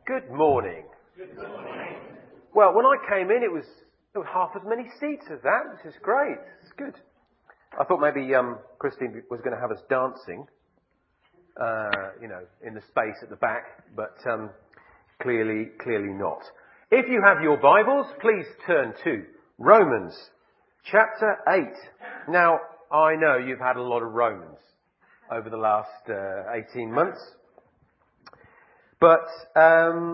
Good morning. Good morning. Well, when I came in, there was half as many seats as that, which is great. It's good. I thought maybe Christine was going to have us dancing, in the space at the back, but clearly not. If you have your Bibles, please turn to Romans chapter 8. Now, I know you've had a lot of Romans over the last 18 months. But a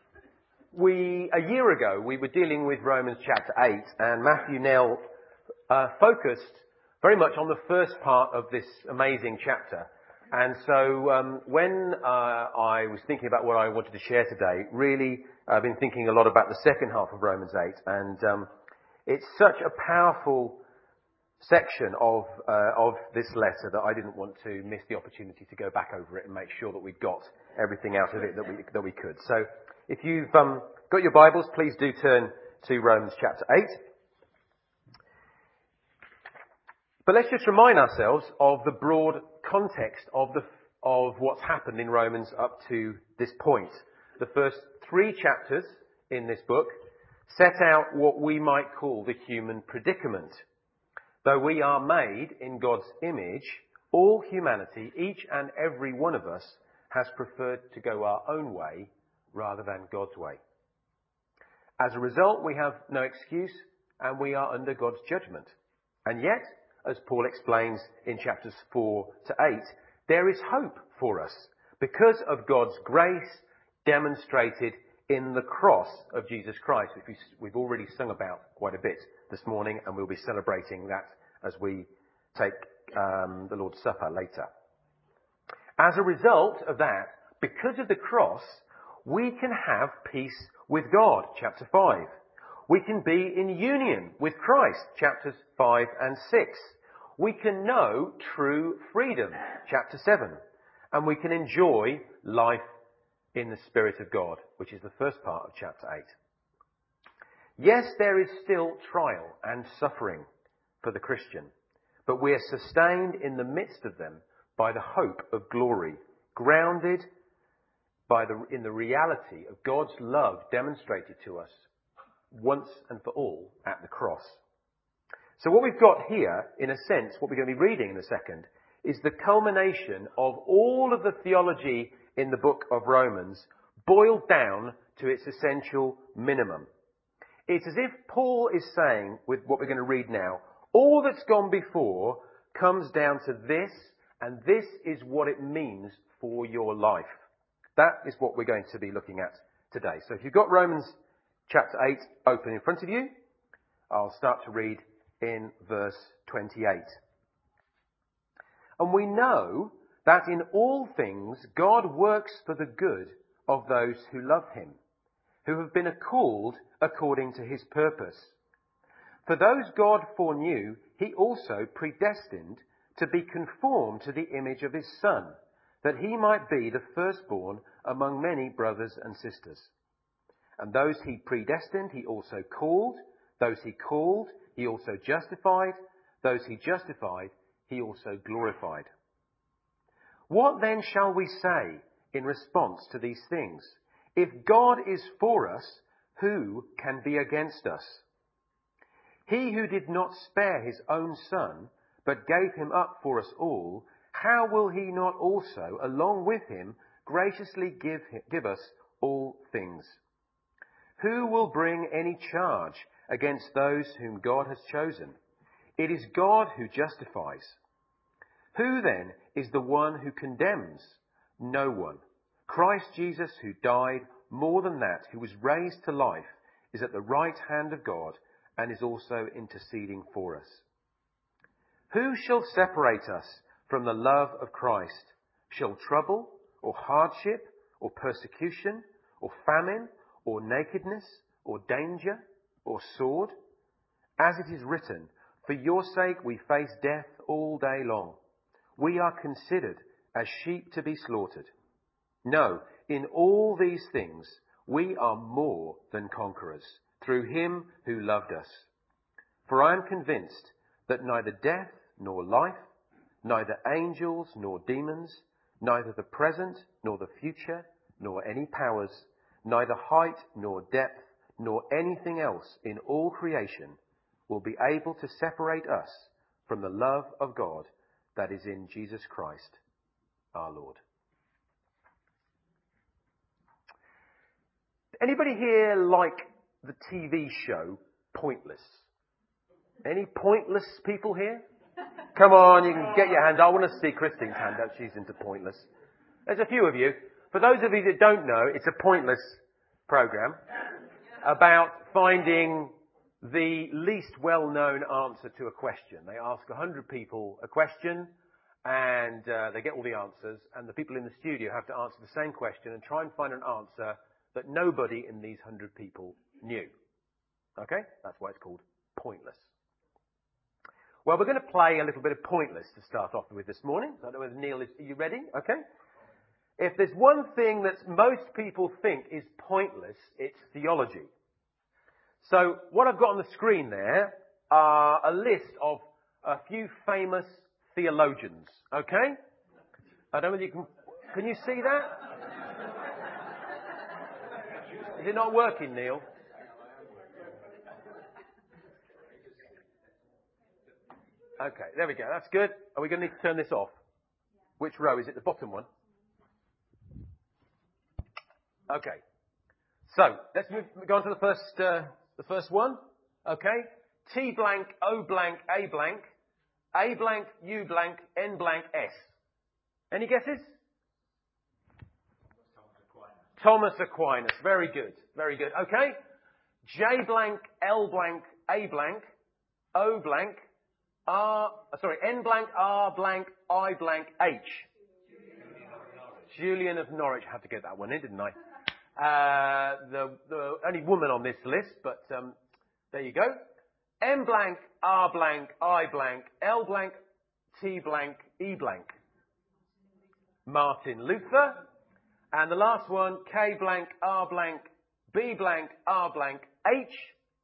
year ago, we were dealing with Romans chapter 8, and Matthew Nell focused very much on the first part of this amazing chapter. And so when I was thinking about what I wanted to share today, really I've been thinking a lot about the second half of Romans 8, and it's such a powerful section of this letter that I didn't want to miss the opportunity to go back over it and make sure that we got everything out of it that we could. So if you've got your Bibles, please do turn to Romans chapter 8. But let's just remind ourselves of the broad context of what's happened in Romans up to this point. The first 3 chapters in this book set out what we might call the human predicament. Though we are made in God's image, all humanity, each and every one of us, has preferred to go our own way rather than God's way. As a result, we have no excuse and we are under God's judgment. And yet, as Paul explains in chapters 4 to 8, there is hope for us because of God's grace demonstrated in the cross of Jesus Christ, which we've already sung about quite a bit this morning, and we'll be celebrating that as we take the Lord's Supper later. As a result of that, because of the cross, we can have peace with God, chapter 5. We can be in union with Christ, chapters 5 and 6. We can know true freedom, chapter 7. And we can enjoy life in the Spirit of God, which is the first part of chapter 8. Yes, there is still trial and suffering for the Christian, but we are sustained in the midst of them by the hope of glory, grounded in the reality of God's love demonstrated to us once and for all at the cross. So what we've got here, in a sense, what we're going to be reading in a second, is the culmination of all of the theology in the book of Romans, boiled down to its essential minimum. It's as if Paul is saying, with what we're going to read now, all that's gone before comes down to this, and this is what it means for your life. That is what we're going to be looking at today. So if you've got Romans chapter 8 open in front of you, I'll start to read in verse 28. And we know that in all things God works for the good of those who love him, who have been called according to his purpose. For those God foreknew, he also predestined to be conformed to the image of his Son, that he might be the firstborn among many brothers and sisters. And those he predestined, he also called. Those he called, he also justified. Those he justified, he also glorified. What then shall we say in response to these things? If God is for us, who can be against us? He who did not spare his own Son, but gave him up for us all, how will he not also, along with him, graciously give us all things? Who will bring any charge against those whom God has chosen? It is God who justifies. Who then is the one who condemns? No one. Christ Jesus, who died, more than that, who was raised to life, is at the right hand of God and is also interceding for us. Who shall separate us from the love of Christ? Shall trouble, or hardship, or persecution, or famine, or nakedness, or danger, or sword? As it is written, for your sake we face death all day long. We are considered as sheep to be slaughtered. No, in all these things we are more than conquerors, through him who loved us. For I am convinced that neither death nor life, neither angels nor demons, neither the present nor the future, nor any powers, neither height nor depth nor anything else in all creation will be able to separate us from the love of God that is in Jesus Christ, our Lord. Anybody here like the TV show Pointless? Any Pointless people here? Come on, you can get your hand. I want to see Christine's hand up. She's into Pointless. There's a few of you. For those of you that don't know, it's a Pointless program about finding the least well-known answer to a question. They ask 100 people a question, and they get all the answers, and the people in the studio have to answer the same question and try and find an answer that nobody in these 100 people knew. Okay? That's why it's called Pointless. Well, we're going to play a little bit of Pointless to start off with this morning. I don't know whether Neil are you ready? Okay. If there's one thing that most people think is pointless, it's theology. So what I've got on the screen there are a list of a few famous theologians. Okay? I don't know whether you can you see that? Is it not working, Neil? Okay, there we go. That's good. Are we going to need to turn this off? Which row? Is it the bottom one? Okay. So, let's go on to the first one. Okay. T blank, O blank, A blank, U blank, N blank, S. Any guesses? Thomas Aquinas. Very good. Very good. Okay. J blank, L blank, A blank, O blank, N blank, R blank, I blank, H. Julian of Norwich. I had to get that one in, didn't I? The only woman on this list, but there you go. M blank, R blank, I blank, L blank, T blank, E blank. Martin Luther. And the last one, K blank, R blank, B blank, R blank, H.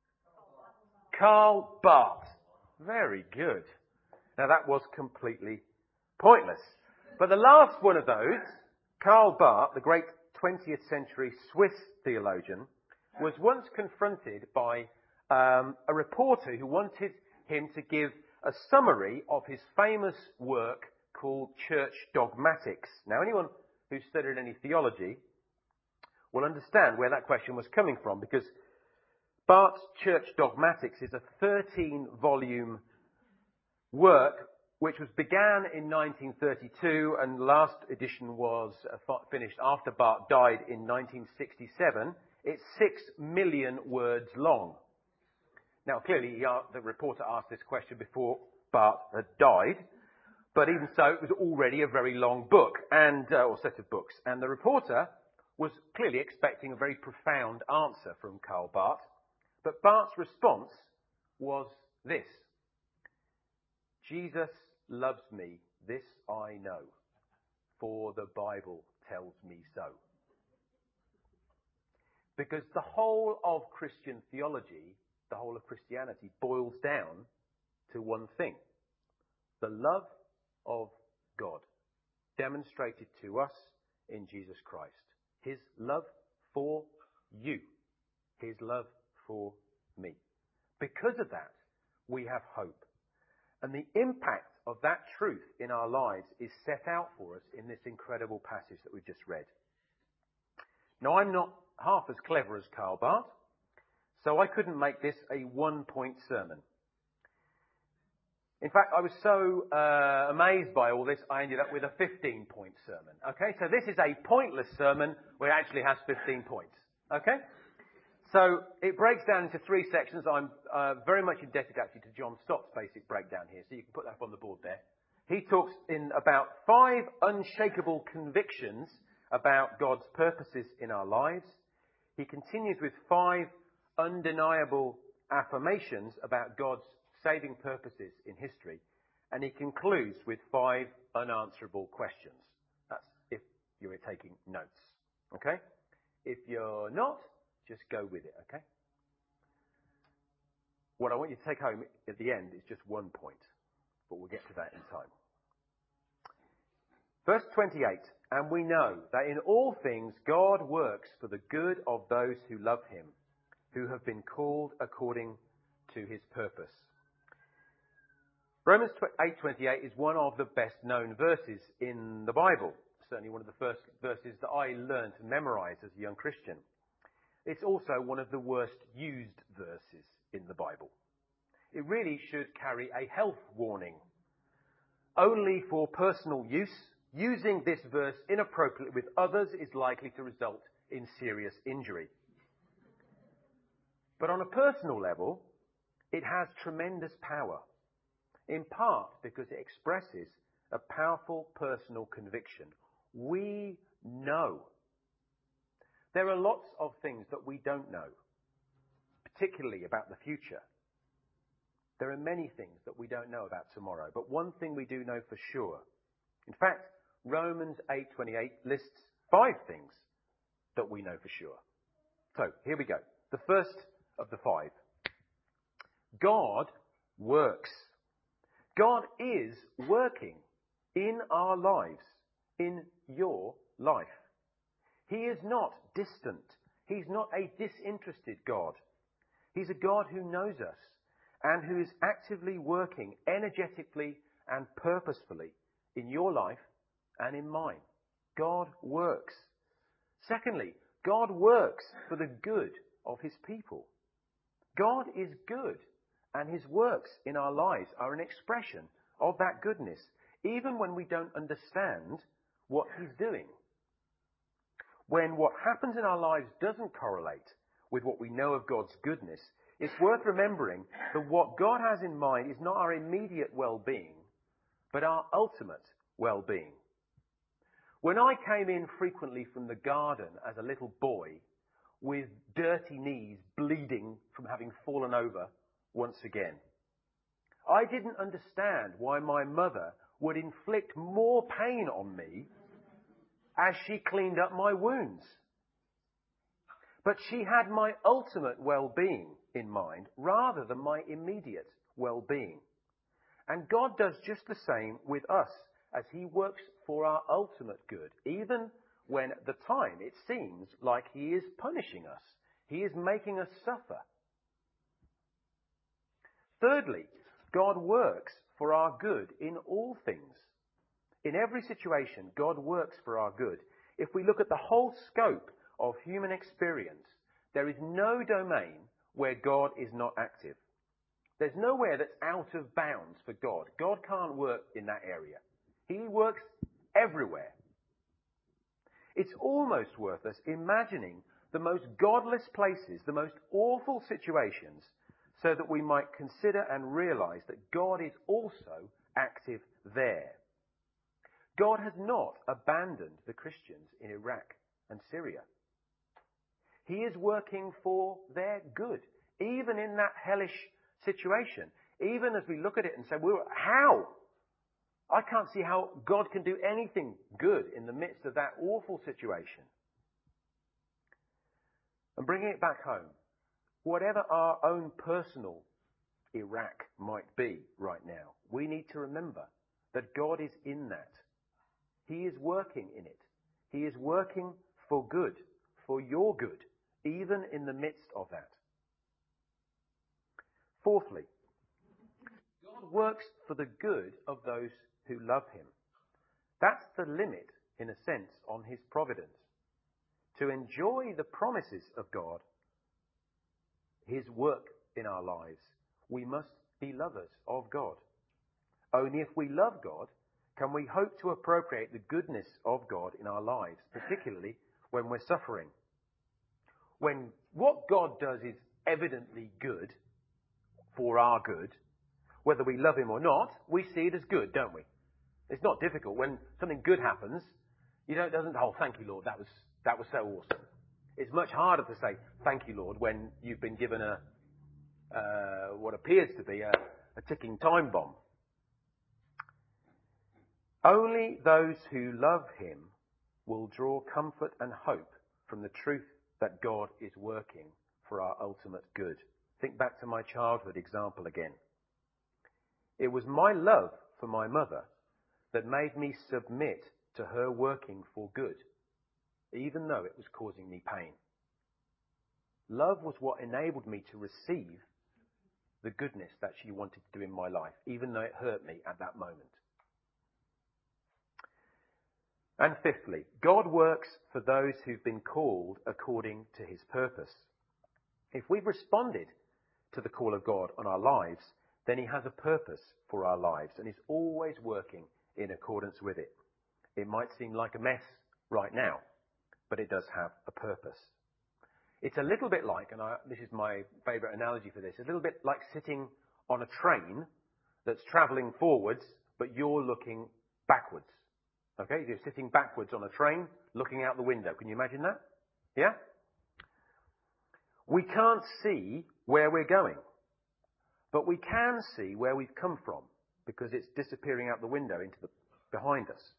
Karl Barth. Very good. Now that was completely pointless. But the last one of those, Karl Barth, the great 20th century Swiss theologian, was once confronted by a reporter who wanted him to give a summary of his famous work called Church Dogmatics. Now anyone who's studied any theology will understand where that question was coming from, because Barth's Church Dogmatics is a 13-volume work which began in 1932, and the last edition was finished after Barth died in 1967. It's 6 million words long. Now, clearly, the reporter asked this question before Barth had died, but even so, it was already a very long book, or set of books. And the reporter was clearly expecting a very profound answer from Karl Barth, but Barth's response was this: Jesus loves me, this I know, for the Bible tells me so. Because the whole of Christian theology, the whole of Christianity, boils down to one thing: the love of God, demonstrated to us in Jesus Christ. His love for you. His love for me. Because of that, we have hope. And the impact of that truth in our lives is set out for us in this incredible passage that we've just read. Now, I'm not half as clever as Karl Barth, so I couldn't make this a one-point sermon. In fact, I was so amazed by all this, I ended up with a 15-point sermon. Okay, so this is a pointless sermon where it actually has 15 points. Okay? So it breaks down into 3 sections. I'm very much indebted actually to John Stott's basic breakdown here, so you can put that up on the board there. He talks in about 5 unshakable convictions about God's purposes in our lives. He continues with 5 undeniable affirmations about God's saving purposes in history. And he concludes with 5 unanswerable questions. That's if you're taking notes. Okay? If you're not, just go with it, okay? What I want you to take home at the end is just 1 point, but we'll get to that in time. Verse 28, and we know that in all things God works for the good of those who love him, who have been called according to his purpose. Romans 8:28 is one of the best known verses in the Bible. Certainly one of the first verses that I learned to memorize as a young Christian. It's also one of the worst used verses in the Bible. It really should carry a health warning. Only for personal use, using this verse inappropriately with others is likely to result in serious injury. But on a personal level, it has tremendous power, in part because it expresses a powerful personal conviction. We know. There are lots of things that we don't know, particularly about the future. There are many things that we don't know about tomorrow, but one thing we do know for sure. In fact, Romans 8:28 lists 5 things that we know for sure. So, here we go. The first of the 5. God works. God is working in our lives, in your life. He is not distant. He's not a disinterested God. He's a God who knows us and who is actively working energetically and purposefully in your life and in mine. God works. Secondly, God works for the good of his people. God is good, and his works in our lives are an expression of that goodness, even when we don't understand what he's doing. When what happens in our lives doesn't correlate with what we know of God's goodness, it's worth remembering that what God has in mind is not our immediate well-being, but our ultimate well-being. When I came in frequently from the garden as a little boy, with dirty knees bleeding from having fallen over once again, I didn't understand why my mother would inflict more pain on me as she cleaned up my wounds. But she had my ultimate well-being in mind rather than my immediate well-being. And God does just the same with us as he works for our ultimate good, even when at the time it seems like he is punishing us. He is making us suffer. Thirdly, God works for our good in all things. In every situation, God works for our good. If we look at the whole scope of human experience, there is no domain where God is not active. There's nowhere that's out of bounds for God. God can't work in that area. He works everywhere. It's almost worth us imagining the most godless places, the most awful situations, so that we might consider and realize that God is also active there. God has not abandoned the Christians in Iraq and Syria. He is working for their good, even in that hellish situation. Even as we look at it and say, well, how? I can't see how God can do anything good in the midst of that awful situation. And bringing it back home, whatever our own personal Iraq might be right now, we need to remember that God is in that. He is working in it. He is working for good, for your good, even in the midst of that. Fourthly, God works for the good of those who love him. That's the limit, in a sense, on his providence. To enjoy the promises of God, his work in our lives, we must be lovers of God. Only if we love God can we hope to appropriate the goodness of God in our lives, particularly when we're suffering. When what God does is evidently good, for our good, whether we love him or not, we see it as good, don't we? It's not difficult. When something good happens, it doesn't, oh, thank you, Lord, that was so awesome. It's much harder to say, thank you, Lord, when you've been given what appears to be a ticking time bomb. Only those who love him will draw comfort and hope from the truth that God is working for our ultimate good. Think back to my childhood example again. It was my love for my mother that made me submit to her working for good, even though it was causing me pain. Love was what enabled me to receive the goodness that she wanted to do in my life, even though it hurt me at that moment. And fifthly, God works for those who've been called according to his purpose. If we've responded to the call of God on our lives, then he has a purpose for our lives and is always working in accordance with it. It might seem like a mess right now, but it does have a purpose. It's a little bit like, and this is my favourite analogy for this, a little bit like sitting on a train that's travelling forwards, but you're looking backwards. Okay, you're sitting backwards on a train, looking out the window. Can you imagine that? Yeah? We can't see where we're going, but we can see where we've come from because it's disappearing out the window behind us.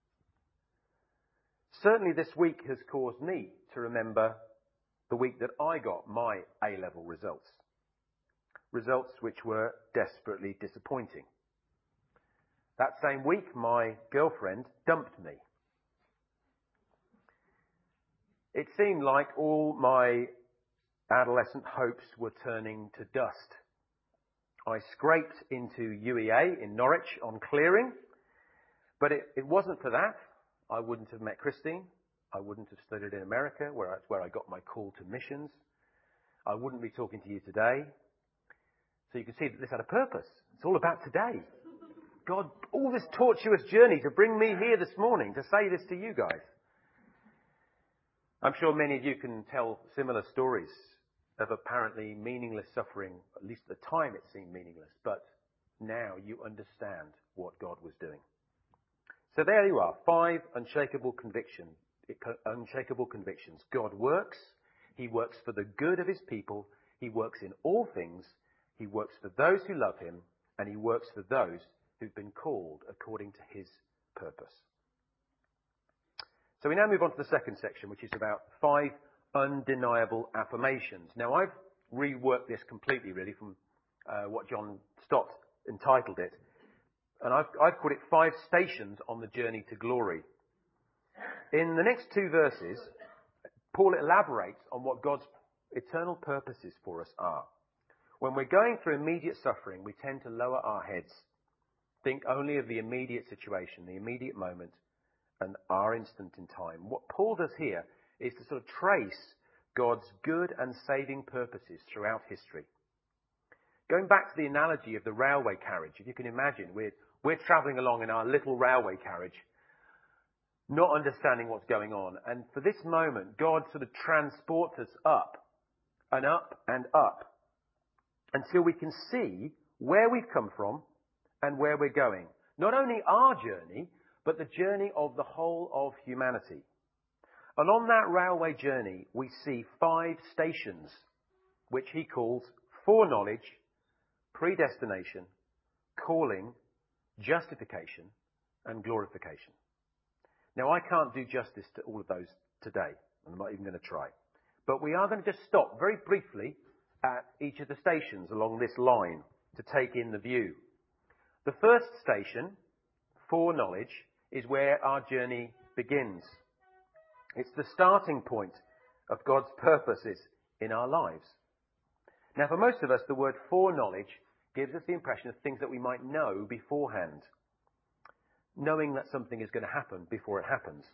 Certainly this week has caused me to remember the week that I got my A-level results. Results which were desperately disappointing. That same week, my girlfriend dumped me. It seemed like all my adolescent hopes were turning to dust. I scraped into UEA in Norwich on clearing, but it wasn't for that. I wouldn't have met Christine. I wouldn't have studied in America, where I got my call to missions. I wouldn't be talking to you today. So you can see that this had a purpose. It's all about today. God, all this tortuous journey to bring me here this morning to say this to you guys. I'm sure many of you can tell similar stories of apparently meaningless suffering. At least at the time it seemed meaningless, but now you understand what God was doing. So there you are, 5 unshakable convictions. God works. He works for the good of his people. He works in all things. He works for those who love him, and he works for those who've been called according to his purpose. So we now move on to the second section, which is about 5 undeniable affirmations. Now I've reworked this completely really from what John Stott entitled it. And I've put it 5 stations on the journey to glory. In the next 2 verses, Paul elaborates on what God's eternal purposes for us are. When we're going through immediate suffering, we tend to lower our heads, think only of the immediate situation, the immediate moment, and our instant in time. What Paul does here is to sort of trace God's good and saving purposes throughout history. Going back to the analogy of the railway carriage, if you can imagine, we're travelling along in our little railway carriage, not understanding what's going on. And for this moment, God sort of transports us up and up and up until we can see where we've come from and where we're going. Not only our journey, but the journey of the whole of humanity. And on that railway journey, we see 5 stations, which he calls foreknowledge, predestination, calling, justification, and glorification. Now, I can't do justice to all of those today. I'm not even going to try. But we are going to just stop very briefly at each of the stations along this line to take in the view. The first station, foreknowledge, is where our journey begins. It's the starting point of God's purposes in our lives. Now, for most of us, the word foreknowledge gives us the impression of things that we might know beforehand, knowing that something is going to happen before it happens.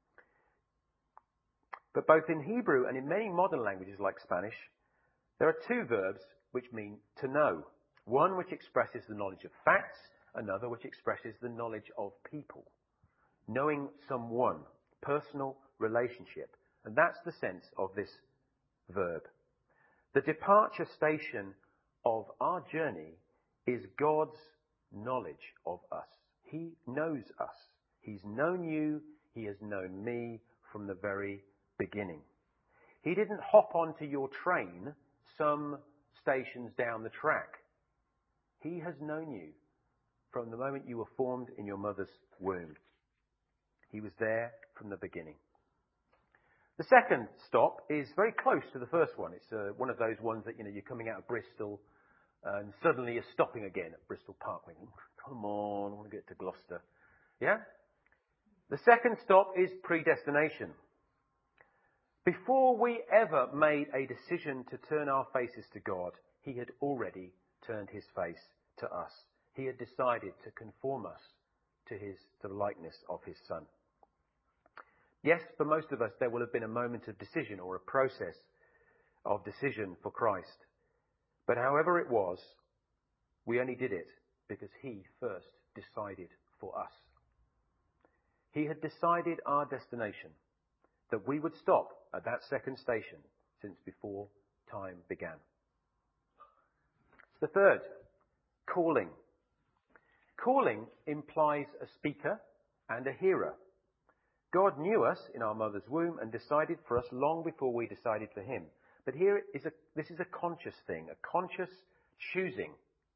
But both in Hebrew and in many modern languages like Spanish, there are 2 verbs which mean to know. One which expresses the knowledge of facts, another which expresses the knowledge of people. Knowing someone, personal relationship. And that's the sense of this verb. The departure station of our journey is God's knowledge of us. He knows us. He's known you. He has known me from the very beginning. He didn't hop onto your train some stations down the track. He has known you from the moment you were formed in your mother's womb. He was there from the beginning. The second stop is very close to the first one. It's one of those ones that, you're coming out of Bristol and suddenly you're stopping again at Bristol Park. Come on, I want to get to Gloucester. Yeah? The second stop is predestination. Before we ever made a decision to turn our faces to God, he had already turned his face to us. He had decided to conform us to the likeness of his Son. Yes, for most of us, there will have been a moment of decision or a process of decision for Christ. But however it was, we only did it because he first decided for us. He had decided our destination, that we would stop at that second station since before time began. The third, calling. Calling implies a speaker and a hearer. God knew us in our mother's womb and decided for us long before we decided for him. But this is a conscious thing, a conscious choosing,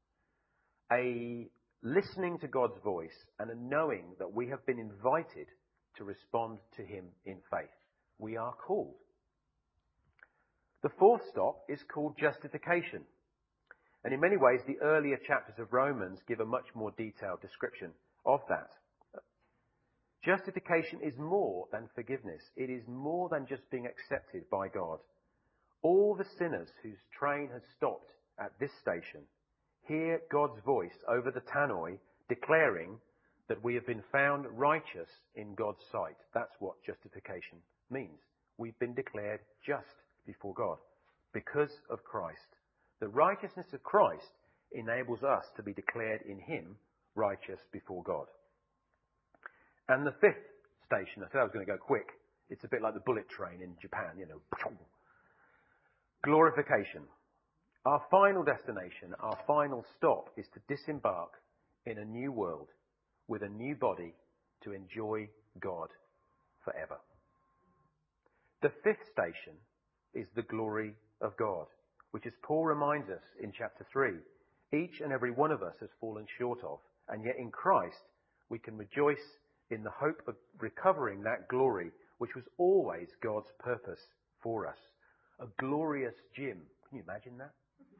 a listening to God's voice and a knowing that we have been invited to respond to him in faith. We are called. The fourth stop is called justification. And in many ways, the earlier chapters of Romans give a much more detailed description of that. Justification is more than forgiveness. It is more than just being accepted by God. All the sinners whose train has stopped at this station hear God's voice over the tannoy declaring that we have been found righteous in God's sight. That's what justification means. We've been declared just before God because of Christ. The righteousness of Christ enables us to be declared in him righteous before God. And the fifth station, I said I was going to go quick. It's a bit like the bullet train in Japan, Glorification. Our final destination, our final stop is to disembark in a new world with a new body to enjoy God forever. The fifth station is the glory of God, which, as Paul reminds us in chapter 3, each and every one of us has fallen short of, and yet in Christ we can rejoice in the hope of recovering that glory, which was always God's purpose for us. A glorious gym. Can you imagine that?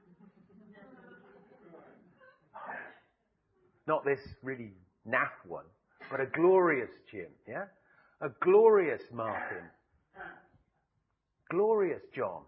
Not this really naff one, but a glorious Jim, yeah? A glorious Martin. Glorious John.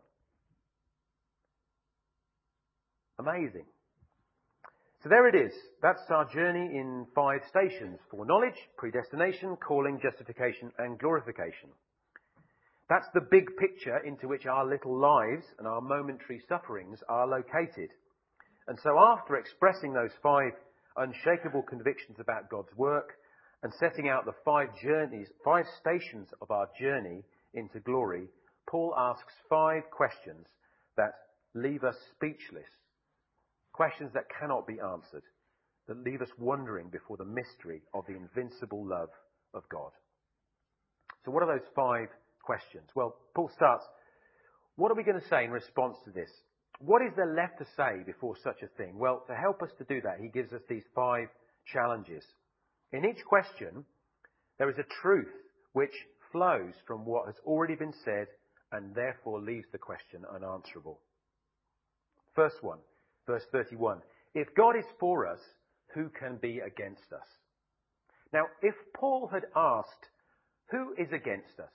Amazing. So there it is. That's our journey in 5 stations: foreknowledge, predestination, calling, justification, and glorification. That's the big picture into which our little lives and our momentary sufferings are located. And so after expressing those 5 unshakable convictions about God's work and setting out the 5 stations of our journey into glory, Paul asks 5 questions that leave us speechless. Questions that cannot be answered, that leave us wondering before the mystery of the invincible love of God. So what are those 5 questions? Well, Paul starts, what are we going to say in response to this? What is there left to say before such a thing? Well, to help us to do that, he gives us these 5 challenges. In each question, there is a truth which flows from what has already been said and therefore leaves the question unanswerable. First one, verse 31. If God is for us, who can be against us? Now, if Paul had asked, who is against us?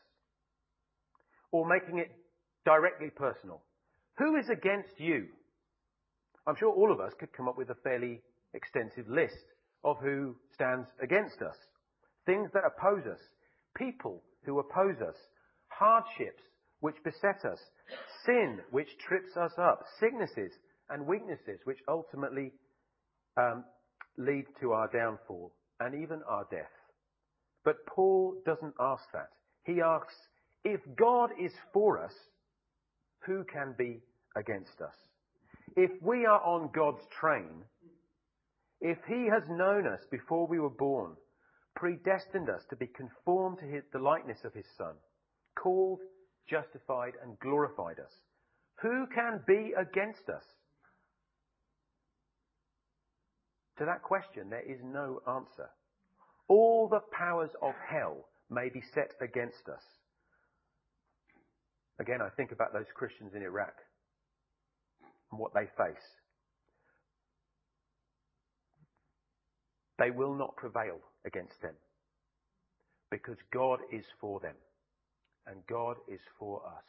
Or making it directly personal, who is against you? I'm sure all of us could come up with a fairly extensive list of who stands against us. Things that oppose us, people who oppose us, hardships which beset us, sin which trips us up, sicknesses and weaknesses which ultimately lead to our downfall and even our death. But Paul doesn't ask that. He asks, if God is for us, who can be against us? If we are on God's train, if he has known us before we were born, predestined us to be conformed to the likeness of his Son, called, justified and glorified us, who can be against us? To that question, there is no answer. All the powers of hell may be set against us. Again, I think about those Christians in Iraq and what they face. They will not prevail against them. because God is for them and God is for us.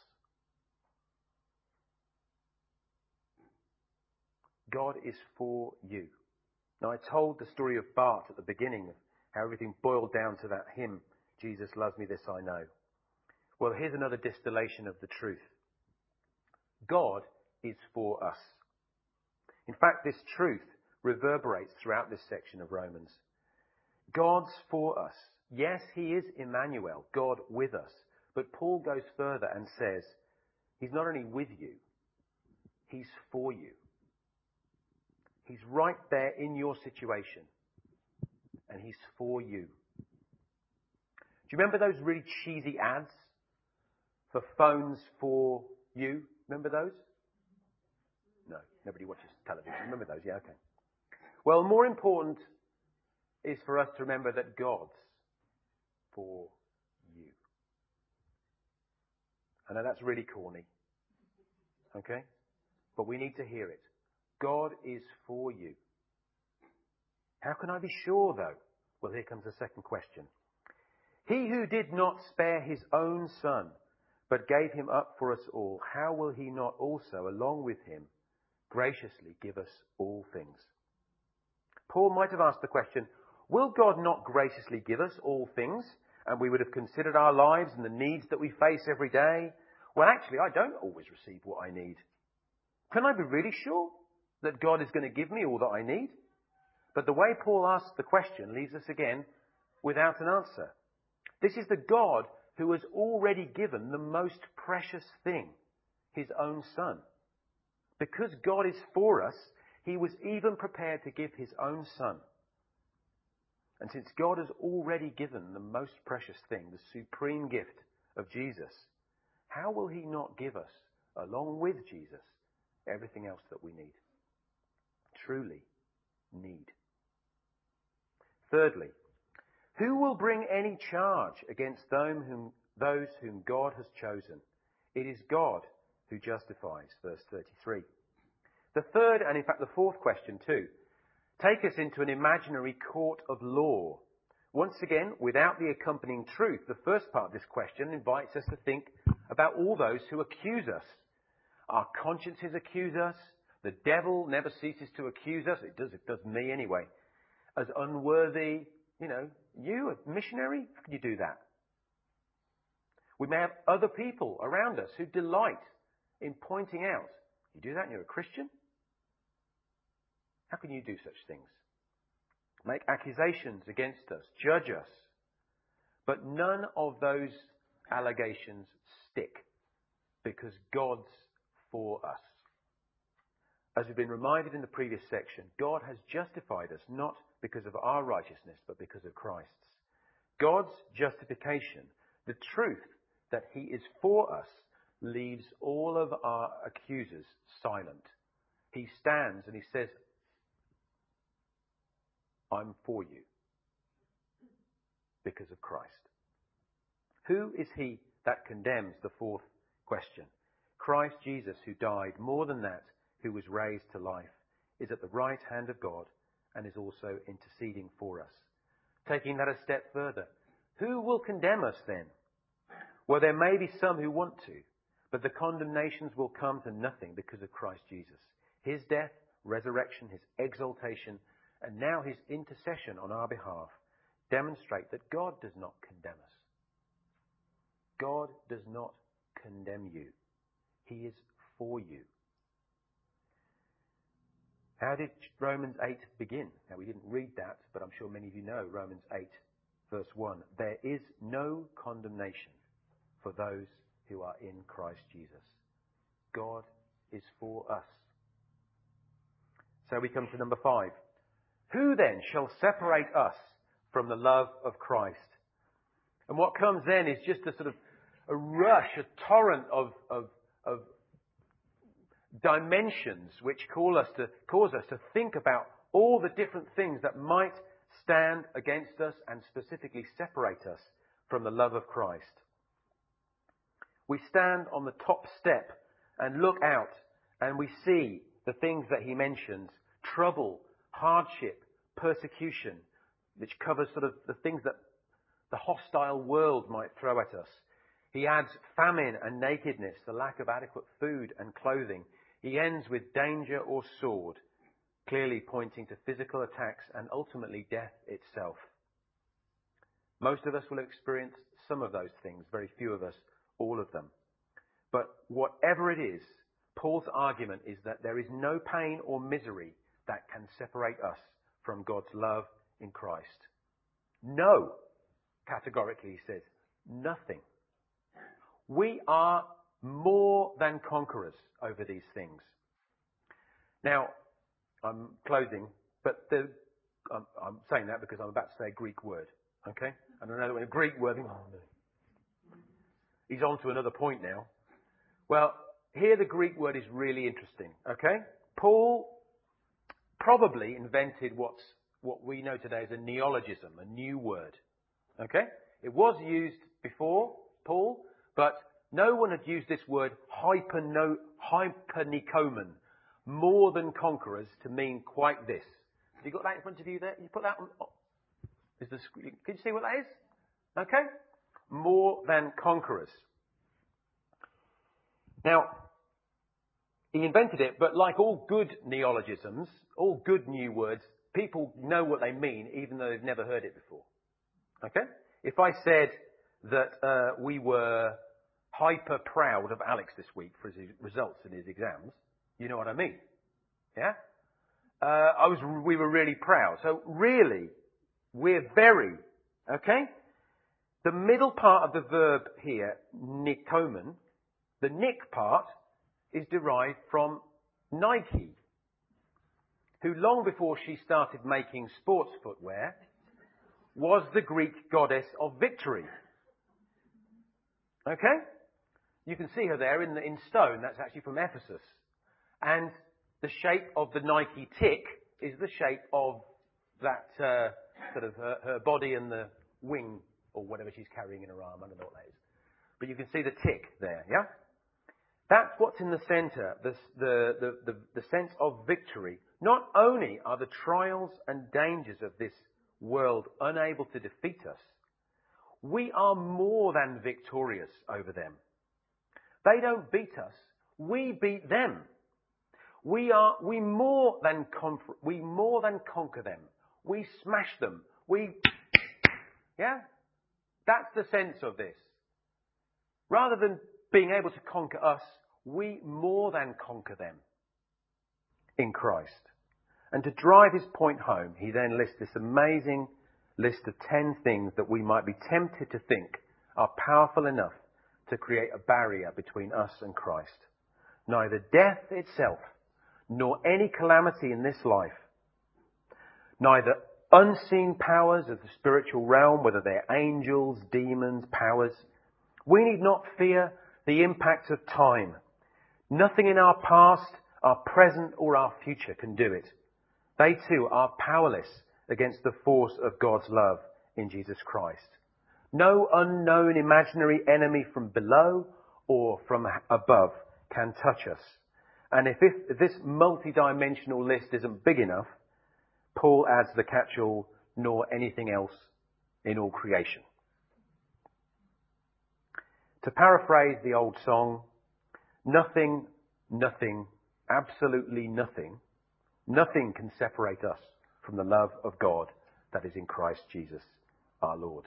God is for you. Now, I told the story of Bart at the beginning, of how everything boiled down to that hymn, Jesus loves me, this I know. Well, here's another distillation of the truth. God is for us. In fact, this truth reverberates throughout this section of Romans. God's for us. Yes, he is Emmanuel, God with us. But Paul goes further and says, he's not only with you, he's for you. He's right there in your situation. And he's for you. Do you remember those really cheesy ads for phones for you? Remember those? No, nobody watches television. Remember those? Yeah, okay. Well, more important is for us to remember that God's for you. I know that's really corny. Okay? But we need to hear it. God is for you. How can I be sure, though? Well, here comes the second question. He who did not spare his own son, but gave him up for us all, how will he not also, along with him, graciously give us all things? Paul might have asked the question, will God not graciously give us all things? And we would have considered our lives and the needs that we face every day. Well, actually, I don't always receive what I need. Can I be really sure that God is going to give me all that I need? But the way Paul asks the question leaves us again without an answer. This is the God who has already given the most precious thing, his own son. Because God is for us, he was even prepared to give his own son. And since God has already given the most precious thing, the supreme gift of Jesus, how will he not give us, along with Jesus, everything else that we need? Truly need. Thirdly, who will bring any charge against those whom God has chosen? It is God who justifies, verse 33. The third, and in fact the fourth question too, take us into an imaginary court of law. Once again, without the accompanying truth, the first part of this question invites us to think about all those who accuse us. Our consciences accuse us. The devil never ceases to accuse us. It does me anyway. As unworthy, you, a missionary, how can you do that? We may have other people around us who delight in pointing out, you do that and you're a Christian? How can you do such things? Make accusations against us, judge us. But none of those allegations stick because God's for us. As we've been reminded in the previous section, God has justified us not because of our righteousness, but because of Christ's. God's justification, the truth that he is for us, leaves all of our accusers silent. He stands and he says, I'm for you because of Christ. Who is he that condemns? The fourth question. Christ Jesus, who died, more than that, who was raised to life, is at the right hand of God and is also interceding for us. Taking that a step further, who will condemn us then? Well, there may be some who want to, but the condemnations will come to nothing because of Christ Jesus. His death, resurrection, his exaltation, and now his intercession on our behalf demonstrate that God does not condemn us. God does not condemn you. He is for you. How did Romans 8 begin? Now, we didn't read that, but I'm sure many of you know Romans 8, verse 1. There is no condemnation for those who are in Christ Jesus. God is for us. So we come to number 5. Who then shall separate us from the love of Christ? And what comes then is just a sort of a rush, a torrent of dimensions which cause us to think about all the different things that might stand against us and specifically separate us from the love of Christ. We stand on the top step and look out and we see the things that he mentions: trouble, hardship, persecution, which covers sort of the things that the hostile world might throw at us. He adds famine and nakedness, the lack of adequate food and clothing. He ends with danger or sword, clearly pointing to physical attacks and ultimately death itself. Most of us will experience some of those things, very few of us, all of them. But whatever it is, Paul's argument is that there is no pain or misery that can separate us from God's love in Christ. No, categorically he says, nothing. We are more than conquerors over these things. Now, I'm closing, but I'm saying that because I'm about to say a Greek word, okay? And I know that when a Greek word, he's on to another point now. Well, here the Greek word is really interesting, okay? Paul probably invented what we know today as a neologism, a new word, okay? It was used before Paul, but no one had used this word hypernicomen, more than conquerors, to mean quite this. Have you got that in front of you there? You put that on. Can you see what that is? Okay? More than conquerors. Now, he invented it, but like all good neologisms, all good new words, people know what they mean even though they've never heard it before. Okay? If I said that we were hyper proud of Alex this week for his results in his exams, you know what I mean? Yeah? We were really proud. So really, we're very, okay? The middle part of the verb here, nicomen, the nick part is derived from Nike, who long before she started making sports footwear was the Greek goddess of victory. Okay? You can see her there in stone. That's actually from Ephesus. And the shape of the Nike tick is the shape of that sort of her body and the wing or whatever she's carrying in her arm. I don't know what that is. But you can see the tick there, yeah? That's what's in the centre, the sense of victory. Not only are the trials and dangers of this world unable to defeat us, we are more than victorious over them. They don't beat us, we beat them. We more than conquer them. We smash them. Yeah? That's the sense of this. Rather than being able to conquer us, we more than conquer them in Christ. And to drive his point home, he then lists this amazing list of 10 things that we might be tempted to think are powerful enough to create a barrier between us and Christ. Neither death itself, nor any calamity in this life, neither unseen powers of the spiritual realm, whether they're angels, demons, powers. We need not fear the impact of time. Nothing in our past, our present, or our future can do it. They too are powerless against the force of God's love in Jesus Christ. No unknown imaginary enemy from below or from above can touch us. And if this multi-dimensional list isn't big enough, Paul adds the catch-all, nor anything else in all creation. To paraphrase the old song, nothing, absolutely nothing can separate us from the love of God that is in Christ Jesus our Lord.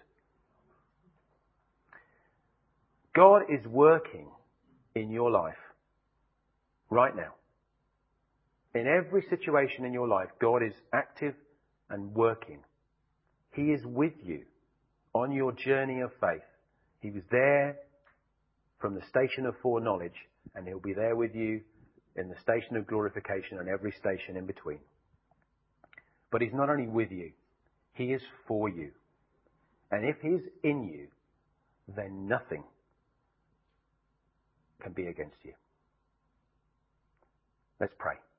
God is working in your life right now. In every situation in your life, God is active and working. He is with you on your journey of faith. He was there from the station of foreknowledge, and he'll be there with you in the station of glorification and every station in between. But he's not only with you, he is for you. And if he's in you, then nothing can be against you. Let's pray.